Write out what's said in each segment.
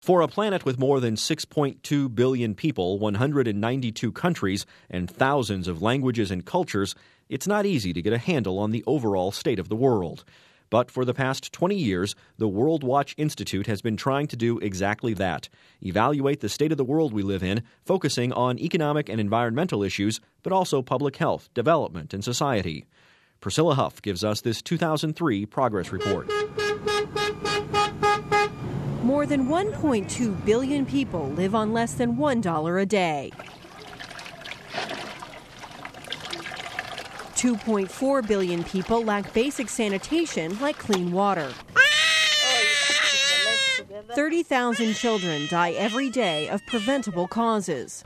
For a planet with more than 6.2 billion people, 192 countries, and thousands of languages and cultures, it's not easy to get a handle on the overall state of the world. But for the past 20 years, the World Watch Institute has been trying to do exactly that: evaluate the state of the world we live in, focusing on economic and environmental issues, but also public health, development, and society. Priscilla Huff gives us this 2003 progress report. More than 1.2 billion people live on less than $1 a day. 2.4 billion people lack basic sanitation like clean water. 30,000 children die every day of preventable causes.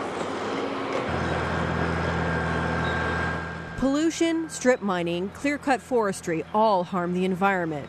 Pollution, strip mining, clear-cut forestry all harm the environment.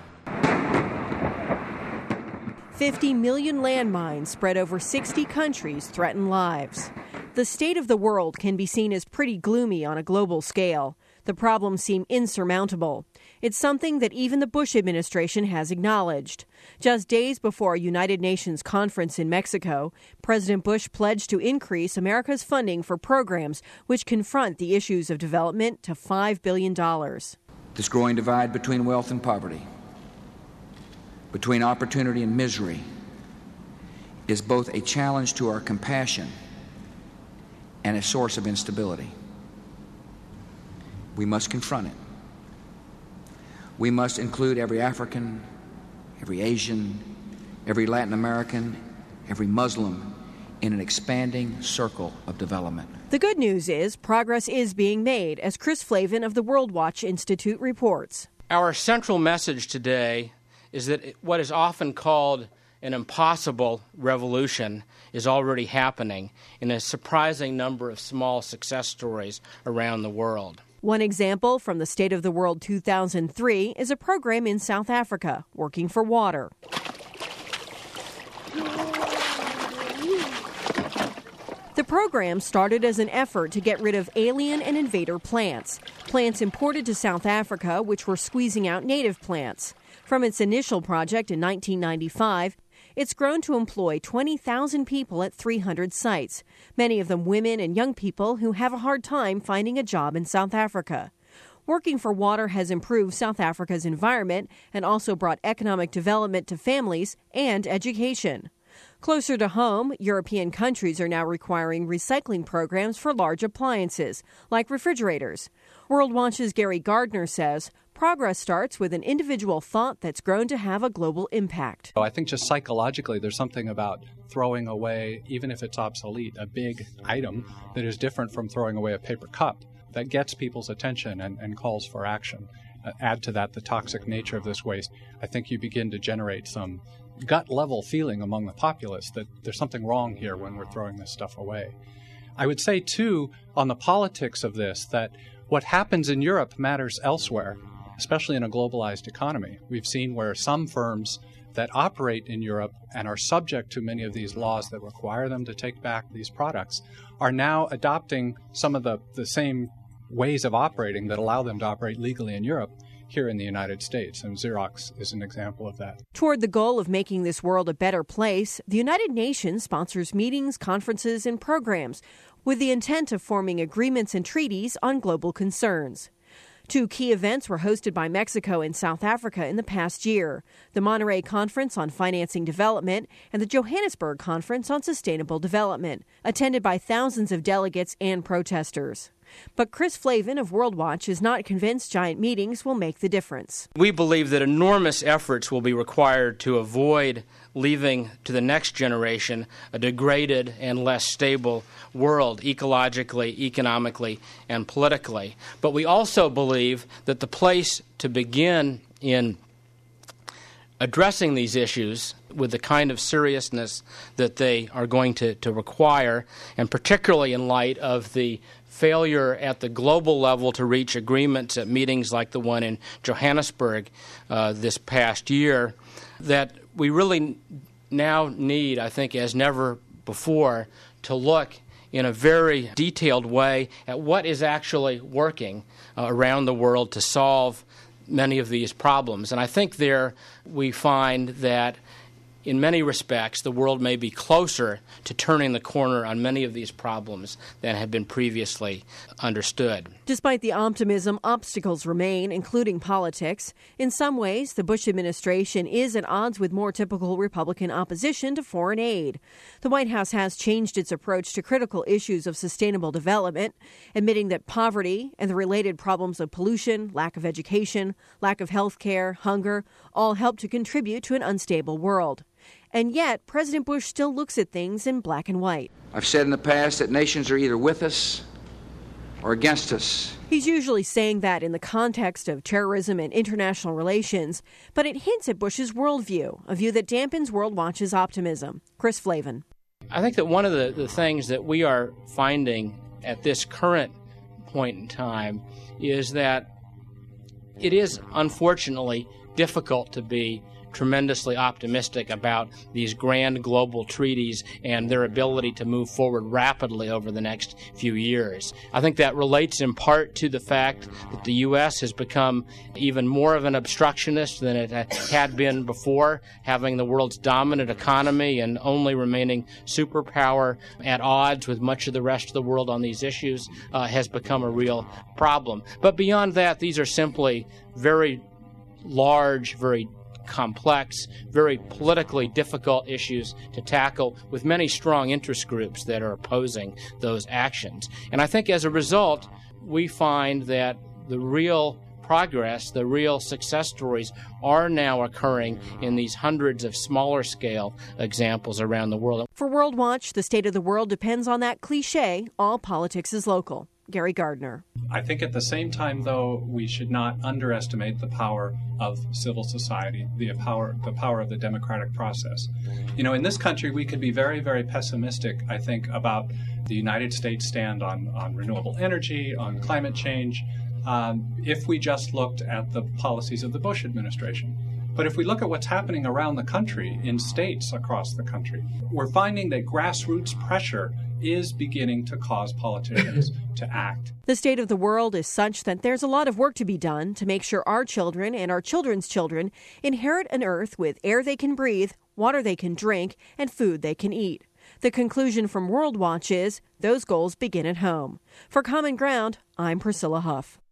50 million landmines spread over 60 countries threaten lives. The state of the world can be seen as pretty gloomy on a global scale. The problems seem insurmountable. It's something that even the Bush administration has acknowledged. Just days before a United Nations conference in Mexico, President Bush pledged to increase America's funding for programs which confront the issues of development to $5 billion. This growing divide between wealth and poverty, between opportunity and misery, is both a challenge to our compassion and a source of instability. We must confront it. We must include every African, every Asian, every Latin American, every Muslim in an expanding circle of development. The good news is progress is being made, as Chris Flavin of the World Watch Institute reports. Our central message today is that what is often called an impossible revolution is already happening in a surprising number of small success stories around the world. One example from the State of the World 2003 is a program in South Africa, Working for Water. The program started as an effort to get rid of alien and invader plants imported to South Africa which were squeezing out native plants. From its initial project in 1995, it's grown to employ 20,000 people at 300 sites, many of them women and young people who have a hard time finding a job in South Africa. Working for Water has improved South Africa's environment and also brought economic development to families and education. Closer to home, European countries are now requiring recycling programs for large appliances, like refrigerators. World Watch's Gary Gardner says progress starts with an individual thought that's grown to have a global impact. I think just psychologically there's something about throwing away, even if it's obsolete, a big item that is different from throwing away a paper cup that gets people's attention and calls for action. Add to that the toxic nature of this waste. I think you begin to generate some gut-level feeling among the populace that there's something wrong here when we're throwing this stuff away. I would say, too, on the politics of this, that what happens in Europe matters elsewhere, especially in a globalized economy. We've seen where some firms that operate in Europe and are subject to many of these laws that require them to take back these products are now adopting some of the same ways of operating that allow them to operate legally in Europe here in the United States, and Xerox is an example of that. Toward the goal of making this world a better place, the United Nations sponsors meetings, conferences, and programs with the intent of forming agreements and treaties on global concerns. 2 key events were hosted by Mexico and South Africa in the past year: the Monterey Conference on Financing Development and the Johannesburg Conference on Sustainable Development, attended by thousands of delegates and protesters. But Chris Flavin of World Watch is not convinced giant meetings will make the difference. We believe that enormous efforts will be required to avoid leaving to the next generation a degraded and less stable world ecologically, economically, and politically. But we also believe that the place to begin in addressing these issues with the kind of seriousness that they are going to require, and particularly in light of the failure at the global level to reach agreements at meetings like the one in Johannesburg this past year, that we really now need, I think, as never before, to look in a very detailed way at what is actually working around the world to solve many of these problems. And I think there we find that in many respects, the world may be closer to turning the corner on many of these problems than had been previously understood. Despite the optimism, obstacles remain, including politics. In some ways, the Bush administration is at odds with more typical Republican opposition to foreign aid. The White House has changed its approach to critical issues of sustainable development, admitting that poverty and the related problems of pollution, lack of education, lack of health care, hunger, all help to contribute to an unstable world. And yet, President Bush still looks at things in black and white. I've said in the past that nations are either with us or against us. He's usually saying that in the context of terrorism and international relations, but it hints at Bush's worldview, a view that dampens World Watch's optimism. Chris Flavin. I think that one of the things that we are finding at this current point in time is that it is unfortunately difficult to be tremendously optimistic about these grand global treaties and their ability to move forward rapidly over the next few years. I think that relates in part to the fact that the U.S. has become even more of an obstructionist than it had been before, having the world's dominant economy and only remaining superpower at odds with much of the rest of the world on these issues has become a real problem. But beyond that, these are simply very large, very complex, very politically difficult issues to tackle with many strong interest groups that are opposing those actions. And I think as a result, we find that the real progress, the real success stories are now occurring in these hundreds of smaller scale examples around the world. For World Watch, the state of the world depends on that cliche, all politics is local. Gary Gardner. I think at the same time, though, we should not underestimate the power of civil society, the power of the democratic process. You know, in this country, we could be very, very pessimistic, I think, about the United States' stand on renewable energy, on climate change, if we just looked at the policies of the Bush administration. But if we look at what's happening around the country, in states across the country, we're finding that grassroots pressure is beginning to cause politicians to act. The state of the world is such that there's a lot of work to be done to make sure our children and our children's children inherit an earth with air they can breathe, water they can drink, and food they can eat. The conclusion from World Watch is those goals begin at home. For Common Ground, I'm Priscilla Huff.